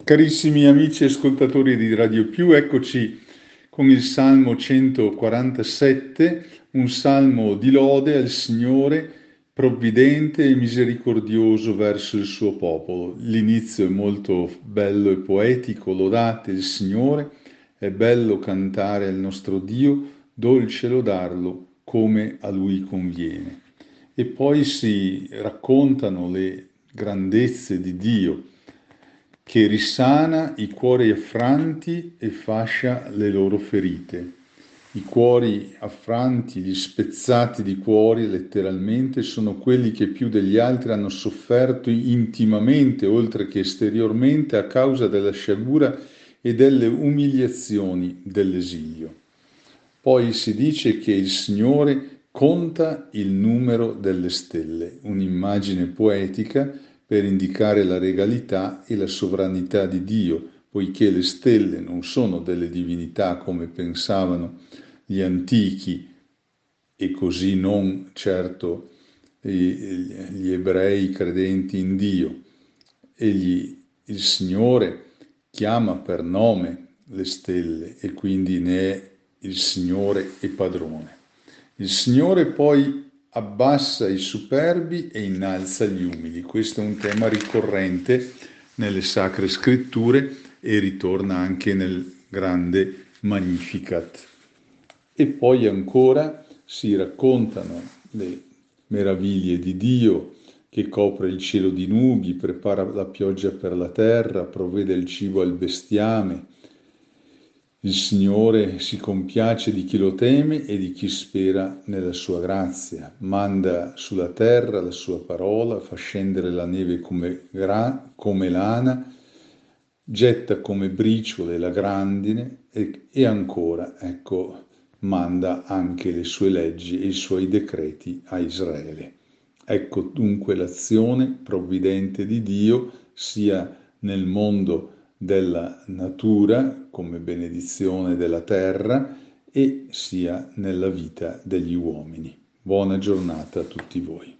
Carissimi amici ascoltatori di Radio Più, eccoci con il Salmo 147, un salmo di lode al Signore provvidente e misericordioso verso il suo popolo. L'inizio è molto bello e poetico: lodate il Signore, è bello cantare al nostro Dio, dolce lodarlo come a Lui conviene. E poi si raccontano le grandezze di Dio, che risana i cuori affranti e fascia le loro ferite. I cuori affranti, gli spezzati di cuori, letteralmente, sono quelli che più degli altri hanno sofferto intimamente, oltre che esteriormente, a causa della sciagura e delle umiliazioni dell'esilio. Poi si dice che il Signore conta il numero delle stelle, un'immagine poetica per indicare la regalità e la sovranità di Dio, poiché le stelle non sono delle divinità come pensavano gli antichi e così non certo gli ebrei credenti in Dio. Il Signore chiama per nome le stelle e quindi ne è il Signore e padrone. Il Signore poi abbassa i superbi e innalza gli umili. Questo è un tema ricorrente nelle Sacre Scritture e ritorna anche nel grande Magnificat. E poi ancora si raccontano le meraviglie di Dio, che copre il cielo di nubi, prepara la pioggia per la terra, provvede il cibo al bestiame. Il Signore si compiace di chi lo teme e di chi spera nella sua grazia. Manda sulla terra la sua parola, fa scendere la neve come lana, getta come briciole la grandine e ancora, ecco, manda anche le sue leggi e i suoi decreti a Israele. Ecco dunque l'azione provvidente di Dio sia nel mondo della natura come benedizione della terra e sia nella vita degli uomini. Buona giornata a tutti voi.